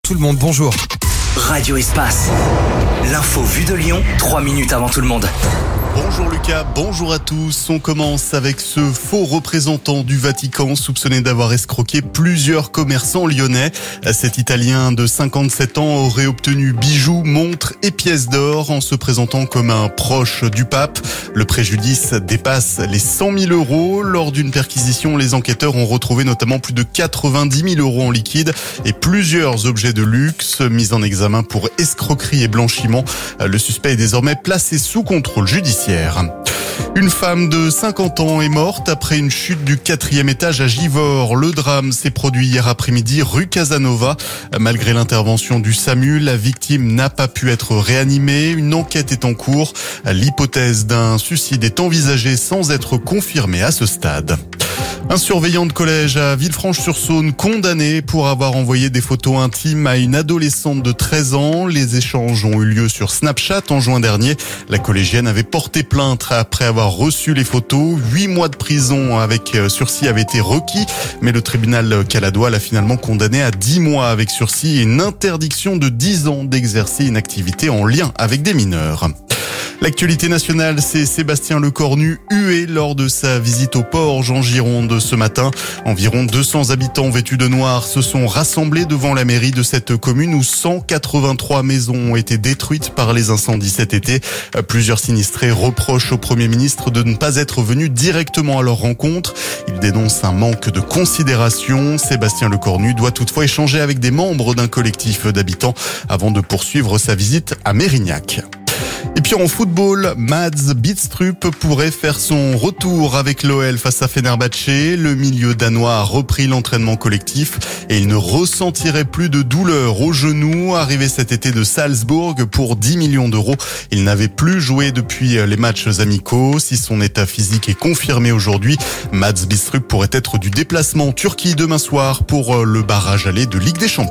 tout le monde, bonjour. Radio Espace, l'info vue de Lyon, 3 minutes avant tout le monde. Bonjour Lucas, bonjour à tous. On commence avec ce faux représentant du Vatican soupçonné d'avoir escroqué plusieurs commerçants lyonnais. Cet Italien de 57 ans aurait obtenu bijoux, montres et pièces d'or en se présentant comme un proche du pape. Le préjudice dépasse les 100 000 euros. Lors d'une perquisition, les enquêteurs ont retrouvé notamment plus de 90 000 euros en liquide et plusieurs objets de luxe mis en examen pour escroquerie et blanchiment. Le suspect est désormais placé sous contrôle judiciaire. Une femme de 50 ans est morte après une chute du 4e étage à Givors. Le drame s'est produit hier après-midi rue Casanova. Malgré l'intervention du SAMU, la victime n'a pas pu être réanimée. Une enquête est en cours. L'hypothèse d'un suicide est envisagée sans être confirmée à ce stade. Un surveillant de collège à Villefranche-sur-Saône condamné pour avoir envoyé des photos intimes à une adolescente de 13 ans. Les échanges ont eu lieu sur Snapchat en juin dernier. La collégienne avait porté plainte après avoir reçu les photos. 8 mois de prison avec sursis avaient été requis, mais le tribunal caladois l'a finalement condamné à 10 mois avec sursis et une interdiction de 10 ans d'exercer une activité en lien avec des mineurs. L'actualité nationale, c'est Sébastien Lecornu hué lors de sa visite au Porge en Gironde ce matin. Environ 200 habitants vêtus de noir se sont rassemblés devant la mairie de cette commune où 183 maisons ont été détruites par les incendies cet été. Plusieurs sinistrés reprochent au Premier ministre de ne pas être venu directement à leur rencontre. Il dénonce un manque de considération. Sébastien Lecornu doit toutefois échanger avec des membres d'un collectif d'habitants avant de poursuivre sa visite à Mérignac. Et puis en football, Mads Bidstrup pourrait faire son retour avec l'OL face à Fenerbahçe. Le milieu danois a repris l'entraînement collectif et il ne ressentirait plus de douleur au genou. Arrivé cet été de Salzbourg pour 10 millions d'euros, il n'avait plus joué depuis les matchs amicaux. Si son état physique est confirmé aujourd'hui, Mads Bidstrup pourrait être du déplacement en Turquie demain soir pour le barrage aller de Ligue des Champions.